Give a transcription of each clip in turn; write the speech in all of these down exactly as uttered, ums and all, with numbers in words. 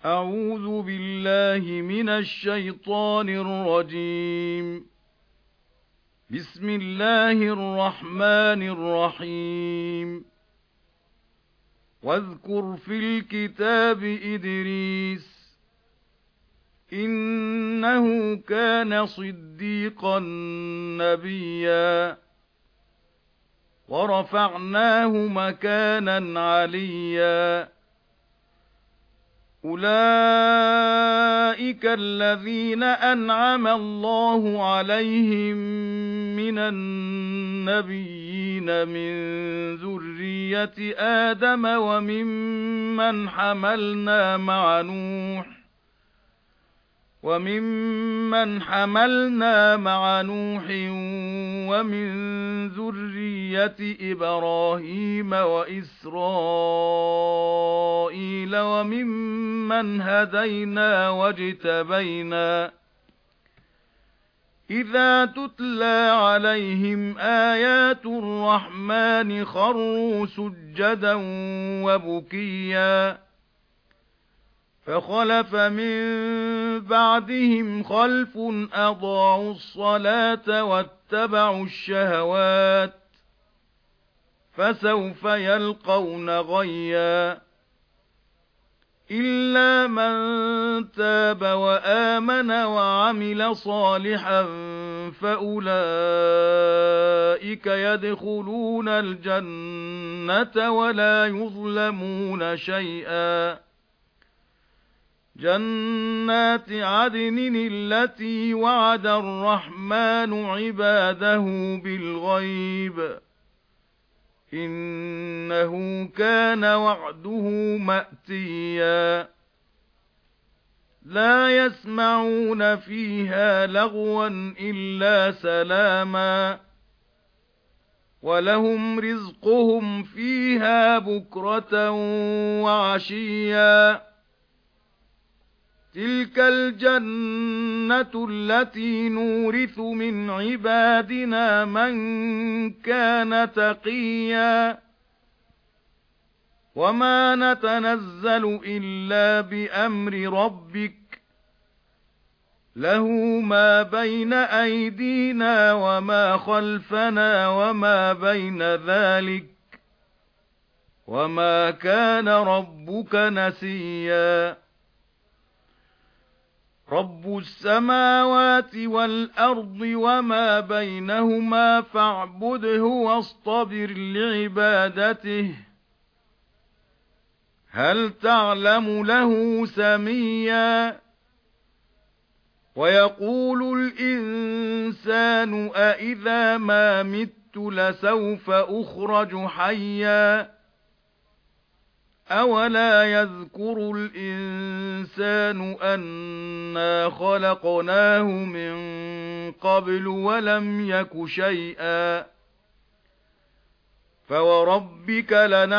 أعوذ بالله من الشيطان الرجيم. بسم الله الرحمن الرحيم. واذكر في الكتاب إدريس إنه كان صديقا نبيا ورفعناه مكانا عليا. أولئك الذين أنعم الله عليهم من النبيين من ذرية آدم وممن حملنا مع نوح وممن حملنا مع نوح ومن ذرية إبراهيم وإسرائيل وممن هدينا واجتبينا. إذا تتلى عليهم آيات الرحمن خروا سجدا وبكيا. فخلف من بعدهم خلف أضاعوا الصلاة واتبعوا الشهوات فسوف يلقون غيا. إلا من تاب وآمن وعمل صالحا فأولئك يدخلون الجنة ولا يظلمون شيئا. جنات عدن التي وعد الرحمن عباده بالغيب إنه كان وعده مأتيا. لا يسمعون فيها لغوا إلا سلاما ولهم رزقهم فيها بكرة وعشيا. تلك الجنة التي نورث من عبادنا من كان تقيا. وما نتنزل إلا بأمر ربك له ما بين أيدينا وما خلفنا وما بين ذلك وما كان ربك نسيا. رب السماوات والأرض وما بينهما فاعبده واصطبر لعبادته هل تعلم له سميا. ويقول الإنسان أإذا ما مت لسوف أخرج حيا. أولا يذكر الإنسان أنا خلقناه من قبل ولم يك شيئا. فوربك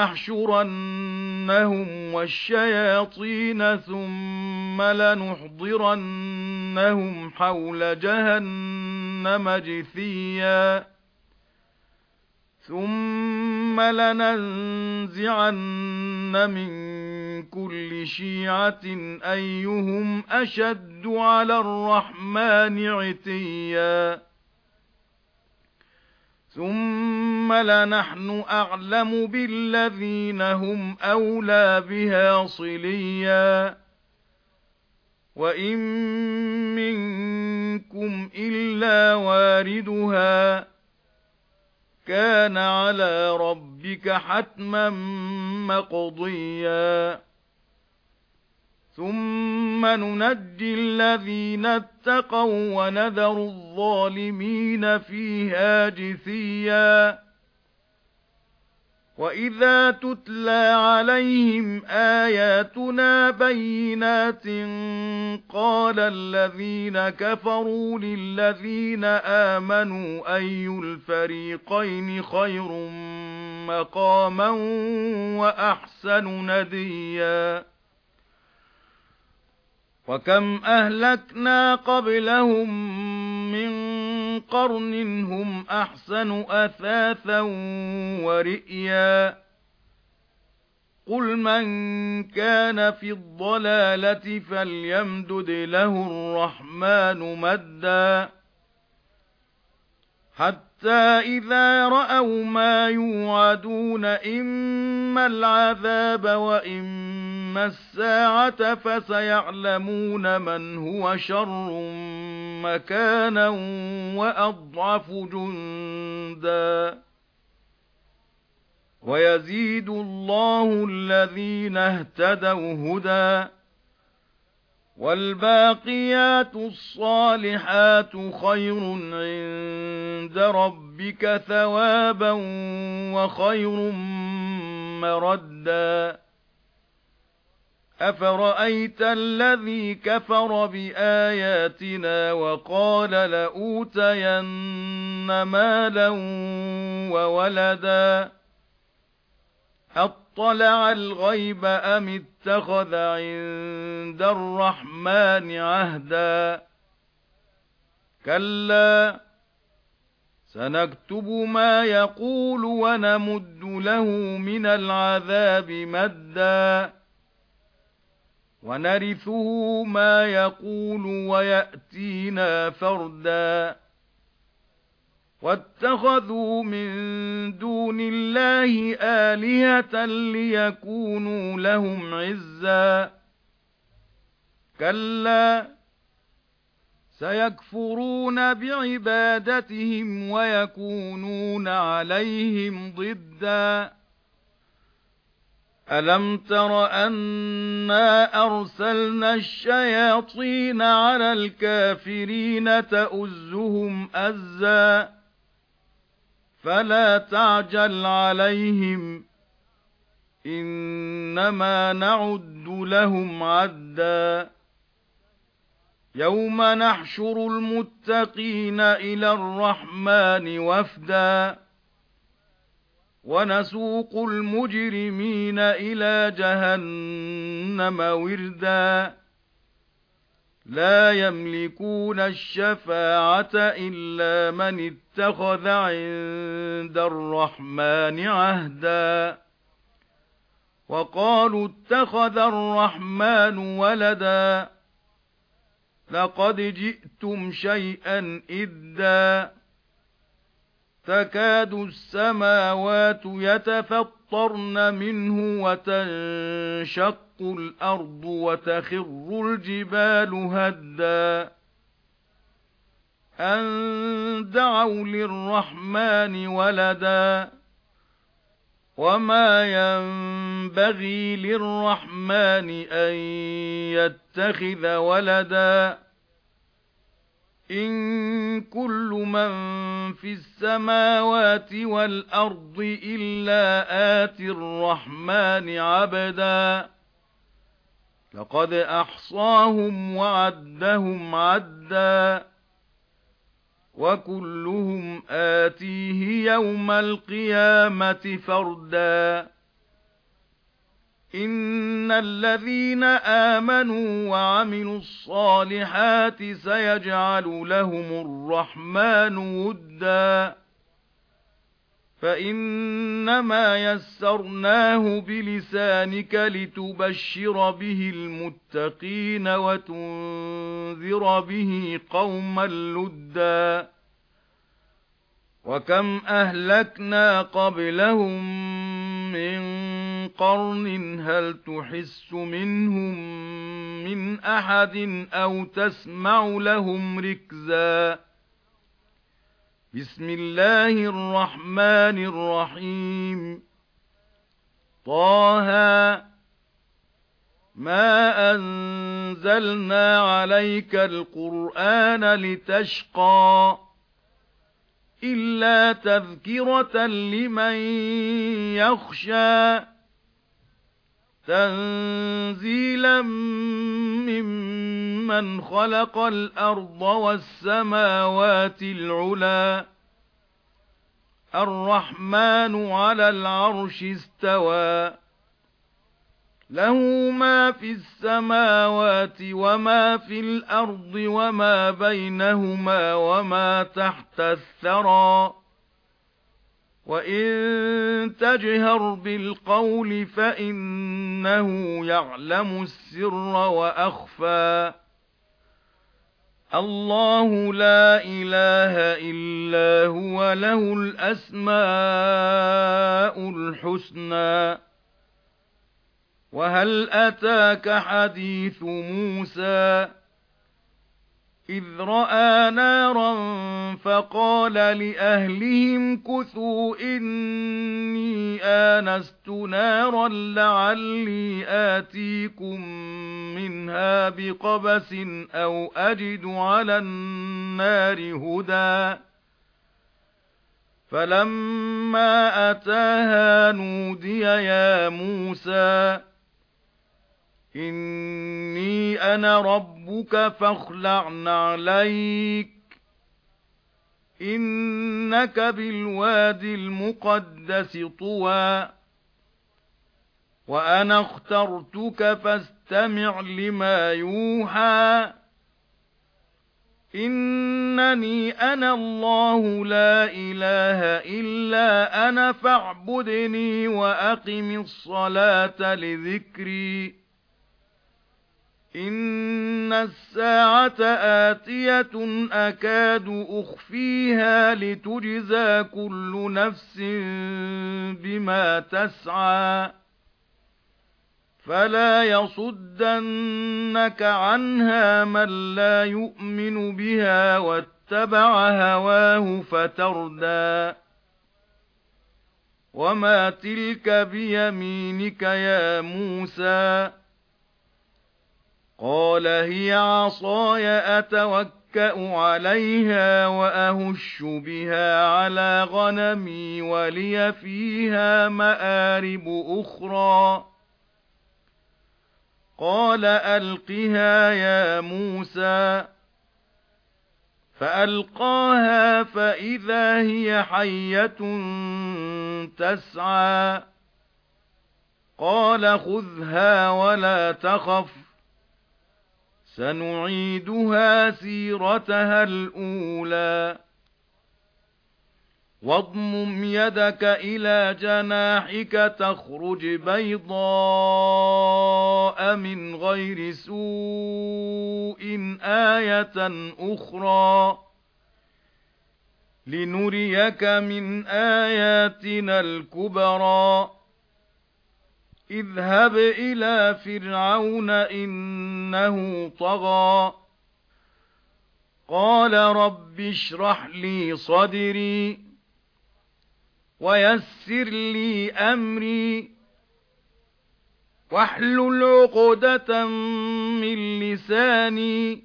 لنحشرنهم والشياطين ثم لنحضرنهم حول جهنم جثيا. ثم لننزعن من كل شيعة أيهم أشد على الرحمن عتيا. ثم لنحن أعلم بالذين هم أولى بها صليا. وإن منكم إلا واردها كان على ربك حتما مقضيا. ثم ننجي الذين اتقوا ونذر الظالمين فيها جثيا. وإذا تتلى عليهم آياتنا بينات قال الذين كفروا للذين آمنوا أي الفريقين خير مقاما وأحسن نديا. وكم أهلكنا قبلهم من قرن هم أحسن أثاثا ورئيا. قُلْ مَنْ كَانَ فِي الضَّلَالَةِ فَلْيَمْدُدْ لَهُ الرَّحْمَنُ مَدًّا حَتَّى إِذَا رَأَوْا مَا يُوعَدُونَ إِمَّا الْعَذَابَ وَإِمَّا السَّاعَةَ فَسَيَعْلَمُونَ مَنْ هُوَ شَرٌّ مَكَانًا وَأَضْعَفُ جُندًا وَيَزِيدُ اللَّهُ الَّذِينَ اهْتَدَوْا هُدًى وَالْبَاقِيَاتُ الصَّالِحَاتُ خَيْرٌ عِندَ رَبِّكَ ثَوَابًا وَخَيْرٌ مَّرَدًّا أَفَرَأَيْتَ الَّذِي كَفَرَ بِآيَاتِنَا وَقَالَ لَأُوتَيَنَّ مَالًا وَوَلَدًا أَطَّلَعَ الْغَيْبَ أَمِ اتَّخَذَ عِندَ الرَّحْمَنِ عَهْدًا كَلَّا سَنَكْتُبُ مَا يَقُولُ وَنَمُدُّ لَهُ مِنَ الْعَذَابِ مَدًّا وَنَرِثُهُ مَا يَقُولُ وَيَأْتِينَا فَرْدًا وَاتَّخَذُوا مِن دُونِ اللَّهِ آلِهَةً لِيَكُونُوا لَهُمْ عِزًّا كَلَّا سَيَكْفُرُونَ بِعِبَادَتِهِمْ وَيَكُونُونَ عَلَيْهِمْ ضِدًّا أَلَمْ تَرَ أَنَّا أَرْسَلْنَا الشَّيَاطِينَ عَلَى الْكَافِرِينَ تَؤُزُّهُمْ أَزًّا فَلَا تَعْجَلْ عَلَيْهِمْ إِنَّمَا نَعُدُّ لَهُمْ عَدًّا يَوْمَ نَحْشُرُ الْمُتَّقِينَ إِلَى الرَّحْمَنِ وَفْدًا وَنَسُوقُ الْمُجْرِمِينَ إِلَى جَهَنَّمَ وِرْدًا لَا يَمْلِكُونَ الشَّفَاعَةَ إِلَّا مَنِ اتَّخَذَ عِندَ الرَّحْمَنِ عَهْدًا وَقَالُوا اتَّخَذَ الرَّحْمَنُ وَلَدًا لَقَدْ جِئْتُمْ شَيْئًا إِدًّا تَكَادُ السَّمَاوَاتُ يَتَفَطَّرْنَ مِنْهُ وَتَنشَقُّ الْأَرْضُ وَتَخِرُّ الْجِبَالُ هَدًّا أَن دَعَوْا لِلرَّحْمَنِ وَلَدًا وَمَا يَنبَغِي لِلرَّحْمَنِ أَن يَتَّخِذَ وَلَدًا إِن كُلُّ مَن فِي السَّمَاوَاتِ وَالْأَرْضِ إِلَّا آتِي الرَّحْمَنِ عَبْدًا لَقَدْ أَحْصَاهُمْ وَعَدَّهُمْ عَدًّا وَكُلُّهُمْ آتِيهِ يَوْمَ الْقِيَامَةِ فَرْدًا إِنَّ الَّذِينَ آمَنُوا وَعَمِلُوا الصَّالِحَاتِ سَيَجْعَلُ لَهُمُ الرَّحْمَنُ وُدًّا فَإِنَّمَا يَسَّرْنَاهُ بِلِسَانِكَ لِتُبَشِّرَ بِهِ الْمُتَّقِينَ وَتُنذِرَ بِهِ قَوْمًا لُدًّا وَكَمْ أَهْلَكْنَا قَبْلَهُمْ مِنْ قَرْنٍ هَلْ تُحِسُّ مِنْهُمْ مِنْ أَحَدٍ أَوْ تَسْمَعُ لَهُمْ رِكْزًا بسم الله الرحمن الرحيم طه ما أنزلنا عليك القرآن لتشقى إلا تذكرة لمن يخشى تنزيلا ممن خلق الأرض والسماوات العلى الرحمن على العرش استوى له ما في السماوات وما في الأرض وما بينهما وما تحت الثرى وَإِن تَجْهَرْ بِالْقَوْلِ فَإِنَّهُ يَعْلَمُ السِّرَّ وَأَخْفَى اللَّهُ لَا إِلَٰهَ إِلَّا هُوَ لَهُ الْأَسْمَاءُ الْحُسْنَى وَهَلْ أَتَاكَ حَدِيثُ مُوسَى إِذْ رَأَىٰ نَارًا فَقَالَ لِأَهْلِهِمْ كُثُوا إِنِّي آنَسْتُ نَارًا لَعَلِّي آتِيكُم مِّنْهَا بِقَبَسٍ أَوْ أَجِدُ عَلَى النَّارِ هُدًى فَلَمَّا أَتَاهَا نُودِيَ يَا مُوسَى إِنِّي أَنَا رَبُّكَ فَاخْلَعْ نَعْلَيْكَ إِنَّكَ بِالْوَادِ الْمُقَدَّسِ طُوًى وَأَنَا اخْتَرْتُكَ فَاسْتَمِعْ لِمَا يُوحَى إِنَّنِي أَنَا اللَّهُ لَا إِلَٰهَ إِلَّا أَنَا فَاعْبُدْنِي وَأَقِمِ الصَّلَاةَ لِذِكْرِي إِنَّ السَّاعَةَ آتِيَةٌ أَكَادُ أُخْفِيهَا لِتُجْزَى كُلُّ نَفْسٍ بِمَا تَسْعَى فَلَا يَصُدَّنَّكَ عَنْهَا مَن لَّا يُؤْمِنُ بِهَا وَاتَّبَعَ هَوَاهُ فَتَرْدَىٰ وَمَا تِلْكَ بِيَمِينِكَ يَا مُوسَى قَالَ هِيَ عَصَايَ أَتَوَكَّأُ عَلَيْهَا وَأَهُشُّ بِهَا عَلَى غَنَمِي وَلِيَ فِيهَا مَآرِبُ أُخْرَى قَالَ أَلْقِهَا يَا مُوسَى فَأَلْقَاهَا فَإِذَا هِيَ حَيَّةٌ تَسْعَى قَالَ خُذْهَا وَلَا تَخَفْ سَنُعِيدُهَا سِيرَتَهَا الْأُولَى وَاضْمُمْ يَدَكَ إِلَى جَنَاحِكَ تَخْرُجْ بَيْضَاءَ مِنْ غَيْرِ سُوءٍ آيَةً أُخْرَى لِنُرِيَكَ مِنْ آيَاتِنَا الْكُبْرَى اذْهَبْ إِلَى فِرْعَوْنَ إِنَّهُ طَغَى قَالَ رَبِّ اشْرَحْ لِي صَدْرِي وَيَسِّرْ لِي أَمْرِي وَاحْلُلْ عُقْدَةً مِّن لِّسَانِي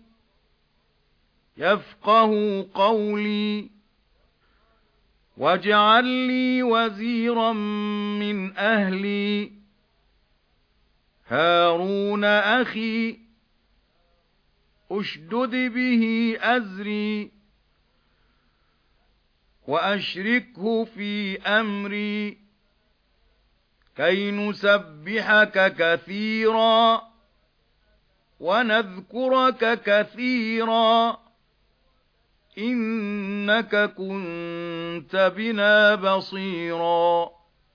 يَفْقَهُوا قَوْلِي وَاجْعَل لِّي وَزِيرًا مِّنْ أَهْلِي هَارُونَ أَخِي أُشْدُدْ بِهِ أَزْرِي وَأَشْرِكْهُ فِي أَمْرِي كَيْ نُسَبِّحَكَ كَثِيرًا وَنَذْكُرَكَ كَثِيرًا إِنَّكَ كُنتَ بِنَا بَصِيرًا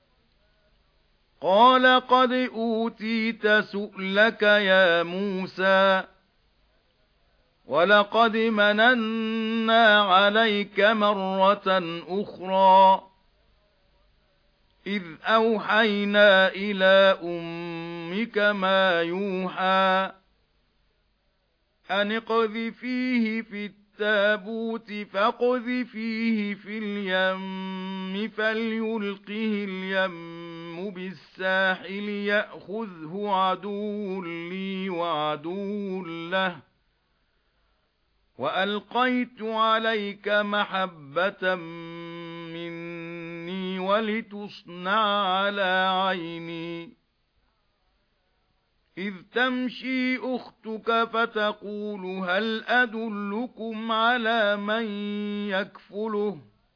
قَالَ قَدْ أُوتِيتَ سُؤْلَكَ يَا مُوسَى وَلَقَدْ مَنَنَّا عَلَيْكَ مَرَّةً أُخْرَى إِذْ أَوْحَيْنَا إِلَى أُمِّكَ مَا يُوحَى أَنِ اقْذِفِيهِ فِي التَّابُوتِ فَاقْذِفِيهِ فِي الْيَمِّ فَلْيُلْقِهِ الْيَمُّ بِالسَّاحِلِ يَأْخُذْهُ عَدُوٌّ لِّي وَعَدُوٌّ لَّهُ وَأَلْقَيْتُ عَلَيْكَ مَحَبَّةً مِّنِّي وَلِتُصْنَعَ عَلَى عَيْنِي إِذْ تَمْشِي أُخْتُكَ فَتَقُولُ هَلْ أَدُلُّكُمْ عَلَى مَن يَكْفُلُهُ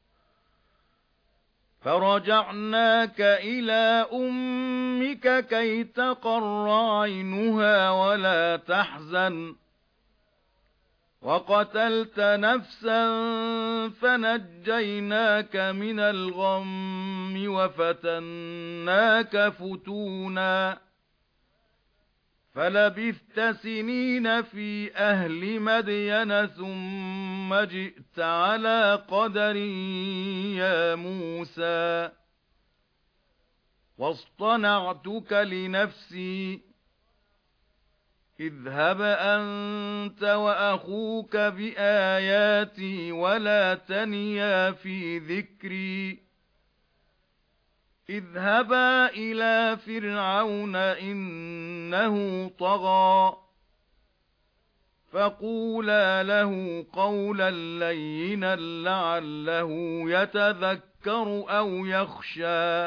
فَرَجَعْنَاكَ إِلَى أُمِّكَ كَيْ تَقَرَّ عَيْنُهَا وَلَا تَحْزَنَ وَقَتَلْتَ نَفْسًا فَنَجَّيْنَاكَ مِنَ الْغَمِّ وَفَتَنَّاكَ فُتُونًا فَلَبِثْتَ سِنِينَ فِي أَهْلِ مَدْيَنَ ثُمَّ جِئْتَ عَلَى قَدَرٍ يَا مُوسَى وَاصْطَنَعْتُكَ لِنَفْسِي اذْهَبْ أَنْتَ وَأَخُوكَ بِآيَاتِي وَلَا تَنِيَا فِي ذِكْرِي اذْهَبَا إِلَى فِرْعَوْنَ إِنَّهُ طَغَى فَقُولَا لَهُ قَوْلًا لَّيِّنًا لَّعَلَّهُ يَتَذَكَّرُ أَوْ يَخْشَىٰ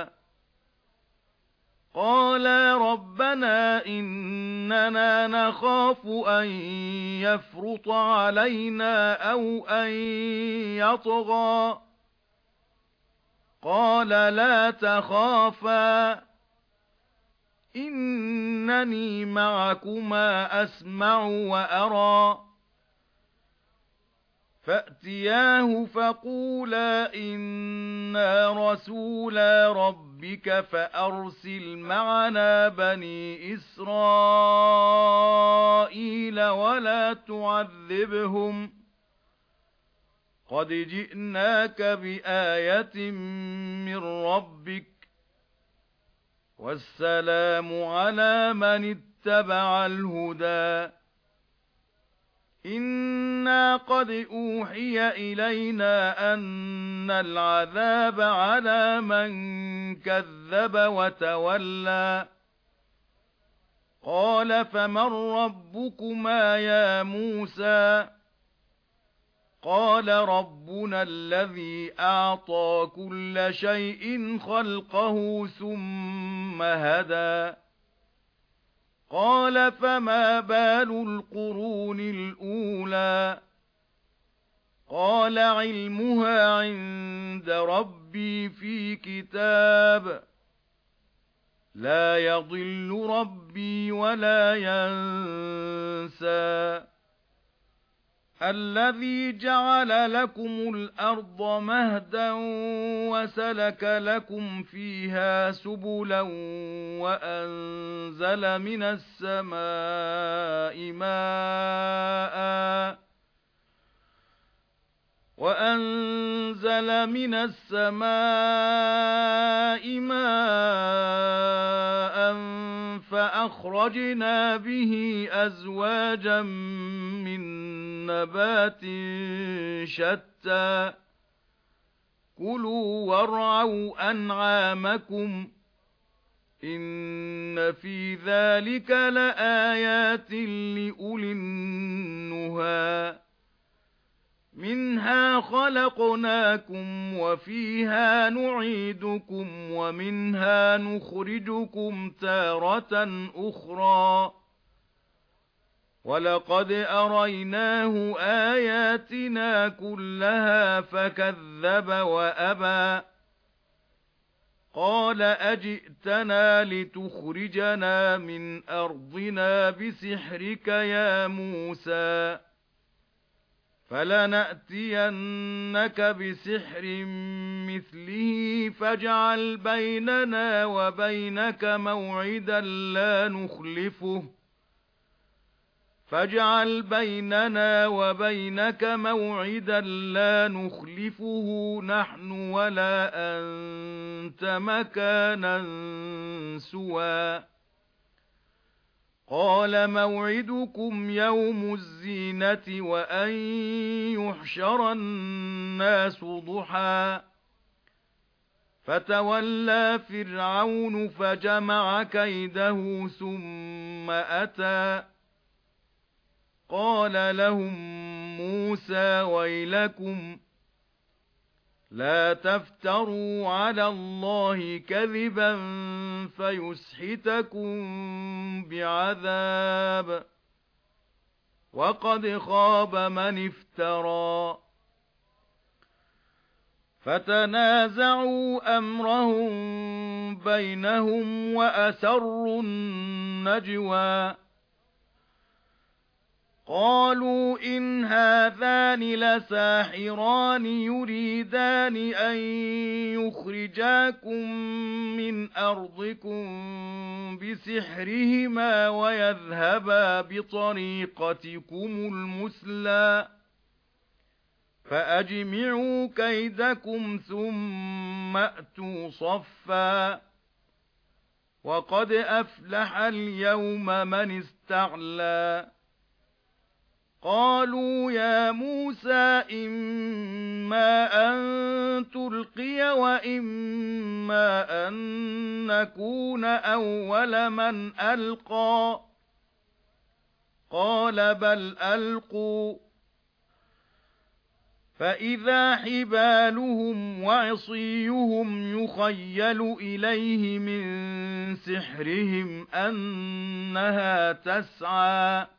قَالَا رَبَّنَا إِنَّنَا نَخَافُ أَن يَفْرُطَ عَلَيْنَا أَوْ أَن يَطْغَىٰ قَالَ لَا تَخَافَا إِنَّنِي مَعَكُمَا أَسْمَعُ وَأَرَىٰ فَأْتِيَاهُ فَقُولَا إِنَّا رَسُولَا رَبِّكَ فَأَرْسِلْ مَعَنَا بَنِي إِسْرَائِيلَ وَلَا تُعَذِّبْهُمْ قَدْ جِئْنَاكَ بِآيَةٍ مِّن رَّبِّكَ وَالسَّلَامُ عَلَىٰ مَنِ اتَّبَعَ الْهُدَىٰ إِنَّا قَدْ أُوحِيَ إِلَيْنَا أَنَّ الْعَذَابَ عَلَىٰ مَن كَذَّبَ وَتَوَلَّىٰ قَالَ فَمَن رَّبُّكُمَا يَا مُوسَىٰ قَالَ رَبُّنَا الَّذِي أَعْطَىٰ كُلَّ شَيْءٍ خَلْقَهُ ثُمَّ هَدَىٰ قَالَ فَمَا بَالُ الْقُرُونِ الْأُولَىٰ قَالَ عِلْمُهَا عِندَ رَبِّي فِي كِتَابٍ لَا يَضِلُّ رَبِّي وَلَا يَنسَى الَّذِي جَعَلَ لَكُمُ الْأَرْضَ مَهْدًا وَسَلَكَ لَكُمْ فِيهَا سُبُلًا وَأَنزَلَ مِنَ السَّمَاءِ مَاءً وَأَنزَلَ مِنَ السَّمَاءِ مَاءً فَأَخْرَجْنَا بِهِ أَزْوَاجًا مِّن نَّبَاتٍ شَتَّى كُلُوا وَارْعَوْا أَنْعَامَكُمْ إِنَّ فِي ذَلِكَ لَآيَاتٍ لِأُولِي النُّهَى مِنْهَا خَلَقْنَاكُمْ وَفِيهَا نُعِيدُكُمْ وَمِنْهَا نُخْرِجُكُمْ تَارَةً أُخْرَى وَلَقَدْ أَرَيْنَاهُ آيَاتِنَا كُلَّهَا فَكَذَّبَ وَأَبَى قَالَ أَجِئْتَنَا لِتُخْرِجَنَا مِنْ أَرْضِنَا بِسِحْرِكَ يَا مُوسَى فَلَنَأْتِيَنَّكَ بِسِحْرٍ مِثْلِهِ فَاجْعَلْ بَيْنَنَا وَبَيْنَكَ مَوْعِدًا لَّا نُخْلِفُهُ فَاجْعَلْ بَيْنَنَا وَبَيْنَكَ مَوْعِدًا لَّا نُخْلِفُهُ نَحْنُ وَلَا أَنتَ مَكَانًا سُوًى قَالَ مَوْعِدُكُمْ يَوْمُ الزِّينَةِ وَأَن يُحْشَرَ النَّاسُ ضُحًى فَتَوَلَّى فِرْعَوْنُ فَجَمَعَ كَيْدَهُ ثُمَّ أَتَىٰ قَالَ لَهُم مُوسَى وَيْلَكُمْ لَا تَفْتَرُوا عَلَى اللَّهِ كَذِبًا فَيُسْحِتَكُم بِعَذَابٍ وَقَدْ خَابَ مَنِ افْتَرَىٰ فَتَنَازَعُوا أَمْرَهُم بَيْنَهُمْ وَأَسَرُّوا النَّجْوَىٰ قالوا إن هذان لساحران يريدان أن يخرجاكم من أرضكم بسحرهما ويذهبا بطريقتكم المثلى فأجمعوا كيدكم ثم أتوا صفا وقد أفلح اليوم من استعلى قالوا يا موسى إما أن تلقي وإما أن نكون أول من ألقى قال بل ألقوا فإذا حبالهم وعصيهم يخيل إليه من سحرهم أنها تسعى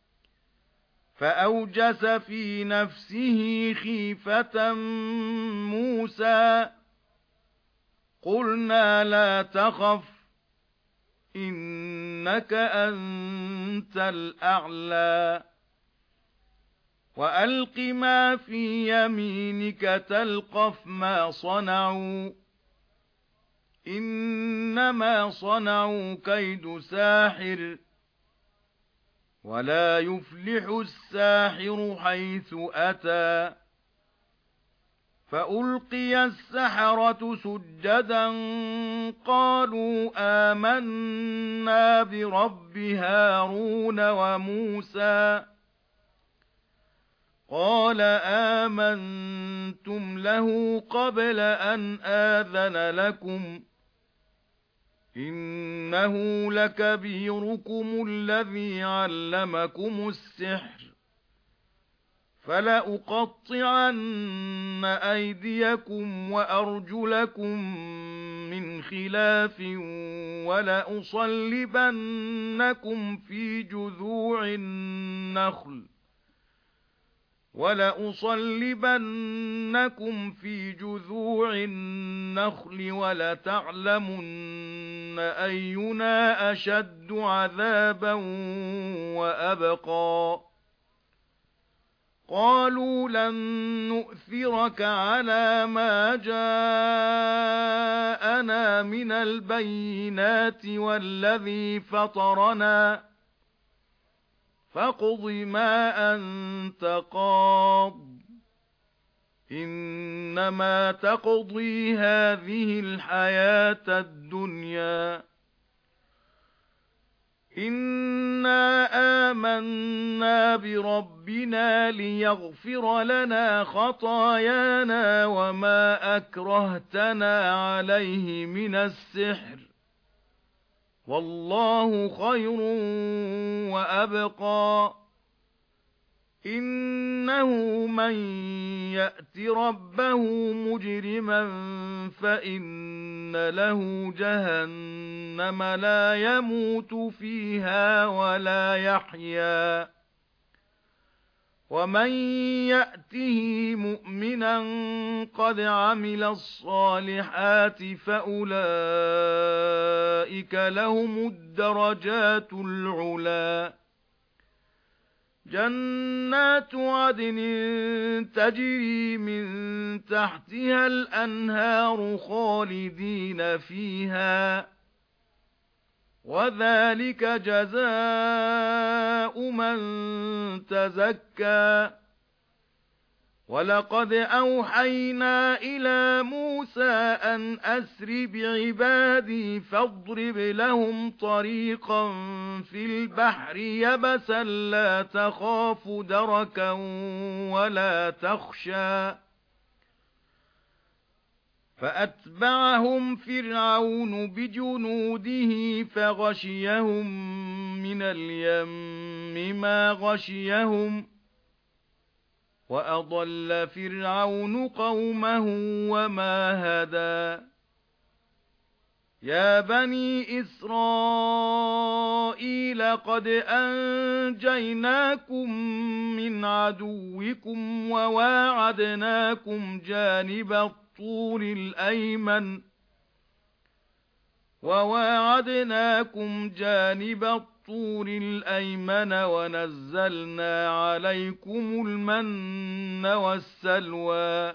فأوجس في نفسه خيفة موسى قلنا لا تخف إنك أنت الأعلى وألق ما في يمينك تلقف ما صنعوا إنما صنعوا كيد ساحر ولا يفلح الساحر حيث أتى فألقي السحرة سجدا قالوا آمنا برب هارون وموسى قال آمنتم له قبل أن آذن لكم إنه لكبيركم الذي علمكم السحر فلأقطعن أيديكم وأرجلكم من خلاف ولأصلبنكم في جذوع النخل وَلَأُصَلِّبَنَّكُمْ فِي جُذُوعِ النَّخْلِ وَلَتَعْلَمُنَّ أَيُّنَا أَشَدُّ عَذَابًا وَأَبْقَى قَالُوا لَن نُّؤْثِرَكَ عَلَى مَا جَاءَنَا مِنَ الْبَيِّنَاتِ وَالَّذِي فَطَرَنَا فاقض ما أنت قاض إنما تقضي هذه الحياة الدنيا إنا آمنا بربنا ليغفر لنا خطايانا وما أكرهتنا عليه من السحر والله خير وأبقى إنه من يأت ربه مجرما فإن له جهنم لا يموت فيها ولا يحيا ومن يأته مؤمنا قد عمل الصالحات فأولئك لهم الدرجات العلا جنات عدن تجري من تحتها الأنهار خالدين فيها وذلك جزاء من تزكى ولقد أوحينا إلى موسى أن أسر بعبادي فاضرب لهم طريقا في البحر يبسا لا تخاف دركا ولا تخشى فأتبعهم فرعون بجنوده فغشيهم من اليم ما غشيهم وأضل فرعون قومه وما هدى يا بني إسرائيل قد أنجيناكم من عدوكم وواعدناكم جانب الطور الأيمن وواعدناكم جانب الطور الأيمن ونزلنا عليكم المن والسلوى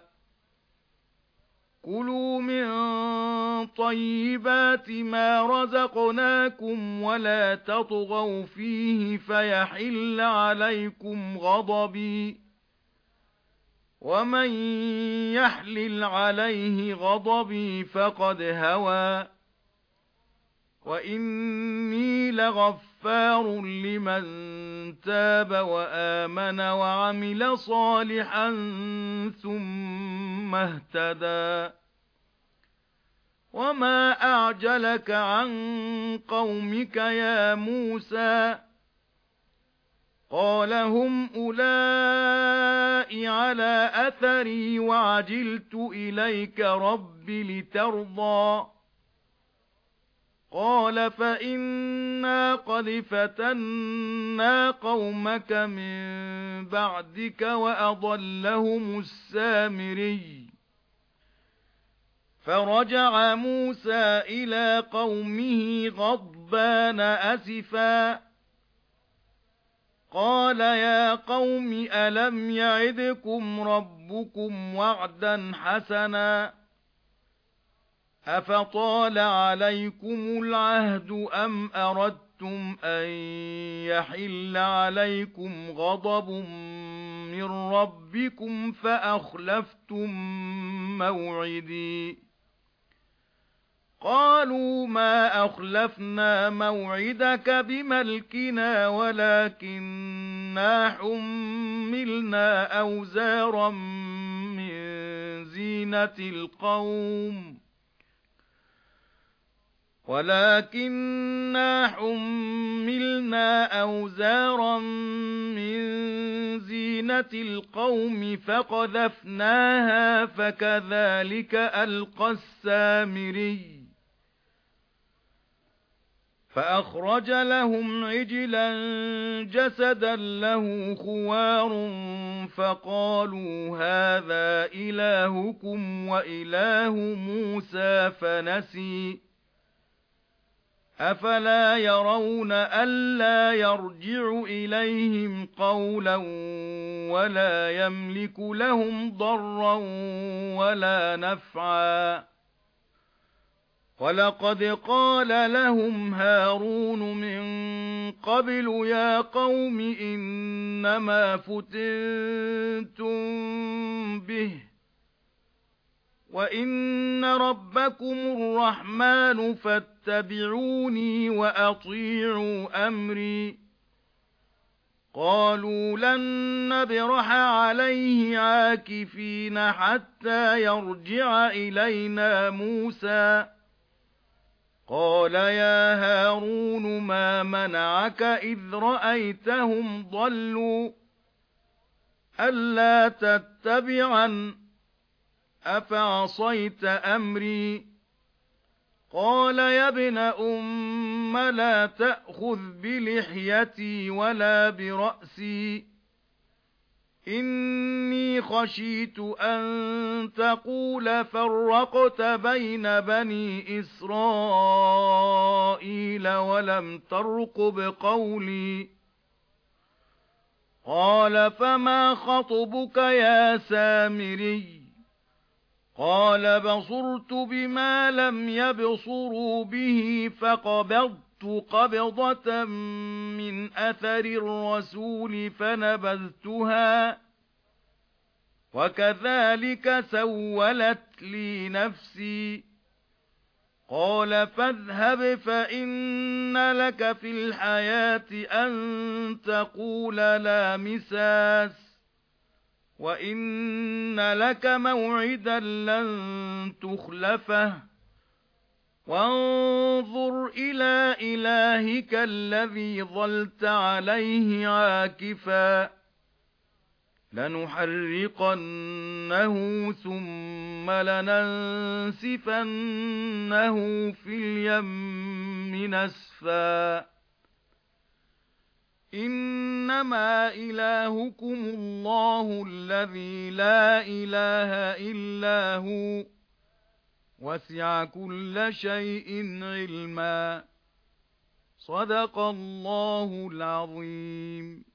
كُلُوا مِن طَيِّبَاتِ مَا رَزَقْنَاكُمْ وَلَا تَطْغَوْا فِيهِ فَيَحِلَّ عَلَيْكُمْ غَضَبِي وَمَن يَحْلِلْ عَلَيْهِ غَضَبِي فَقَدْ هَوَى وَإِنِّي لَغَفَّارٌ لِّمَن تَابَ وَآمَنَ وَعَمِلَ صَالِحًا ثُمَّ اهْتَدَى وَمَا أَعْجَلَكَ عَن قَوْمِكَ يَا مُوسَى قَالَ هُمْ أُولَاءِ عَلَى أَثَرِي وَعَجِلْتُ إِلَيْكَ رَبِّ لِتَرْضَى قَالَ فَإِنَّا قَدْ فَتَنَّا قَوْمَكَ مِن بَعْدِكَ وَأَضَلَّهُمُ السَّامِرِيُّ فَرَجَعَ مُوسَى إِلَى قَوْمِهِ غَضْبَانَ أَسِفًا قَالَ يَا قَوْمِ أَلَمْ يَعِدْكُمْ رَبُّكُمْ وَعْدًا حَسَنًا أَفَطَالَ عَلَيْكُمُ الْعَهْدُ أَمْ أَرَدتُّمْ أَن يَحِلَّ عَلَيْكُمْ غَضَبٌ مِّن رَّبِّكُمْ فَأَخْلَفْتُم مَّوْعِدِي قَالُوا مَا أَخْلَفْنَا مَوْعِدَكَ بِمَلْكِنَا وَلَكِنَّا حُمِّلْنَا أَوْزَارًا مِّن زِينَةِ الْقَوْمِ ولكننا حملنا أوزارا من زينة القوم فقذفناها فكذلك ألقى السامري فأخرج لهم عجلا جسدا له خوار فقالوا هذا إلهكم وإله موسى فنسي أَفَلَا يَرَوْنَ أَلَّا يَرْجِعُ إِلَيْهِمْ قَوْلًا وَلَا يَمْلِكُ لَهُمْ ضَرًّا وَلَا نَفْعًا وَلَقَدْ قَالَ لَهُمْ هَارُونُ مِنْ قَبْلُ يَا قَوْمِ إِنَّمَا فُتِنْتُمْ بِهِ وَإِنَّ رَبَّكُمُ الرَّحْمَنُ فَاتَّبِعُونِي وَأَطِيعُوا أَمْرِي قَالُوا لَن نَّبْرَحَ عَلَيْهِ عَاكِفِينَ حَتَّى يَرْجِعَ إِلَيْنَا مُوسَى قَالَ يَا هَارُونُ مَا مَنَعَكَ إِذْ رَأَيْتَهُمْ ضَلُّوا أَلَّا تَتَّبِعَنِ أَفَعَصَيْتَ أَمْرِي قَالَ يَا ابْنَ أُمَّ لَا تَأْخُذْ بِلِحْيَتِي وَلَا بِرَأْسِي إِنِّي خَشِيتُ أَن تَقُولَ فَرَّقْتَ بَيْنَ بَنِي إِسْرَائِيلَ وَلَمْ تَرْقُبْ قَوْلِي قَالَ فَمَا خَطْبُكَ يَا سَامِرِيُّ قَالَ بَصُرْتُ بِمَا لَمْ يَبْصُرُوا بِهِ فَقَبَضْتُ قَبْضَةً مِنْ أَثَرِ الرَّسُولِ فَنَبَذْتُهَا وَكَذَلِكَ سَوَّلَتْ لِي نَفْسِي قَالَ فَاذْهَبْ فَإِنَّ لَكَ فِي الْحَيَاةِ أَن تَقُولَ لَا مِسَاسَ وَإِنَّ لَكَ مَوْعِدًا لَّن تُخْلَفَهُ وَانظُرْ إِلَى إِلَٰهِكَ الَّذِي ظَلْتَ عَلَيْهِ عَاكِفًا لَنُحَرِّقَنَّهُ ثُمَّ لَنَنسِفَنَّهُ فِي الْيَمِّ نَسْفًا إِنَّمَا إِلَٰهُكُمُ اللَّهُ الَّذِي لَا إِلَٰهَ إِلَّا هُوَ وَسِعَ كُلَّ شَيْءٍ عِلْمًا. صدق الله العظيم.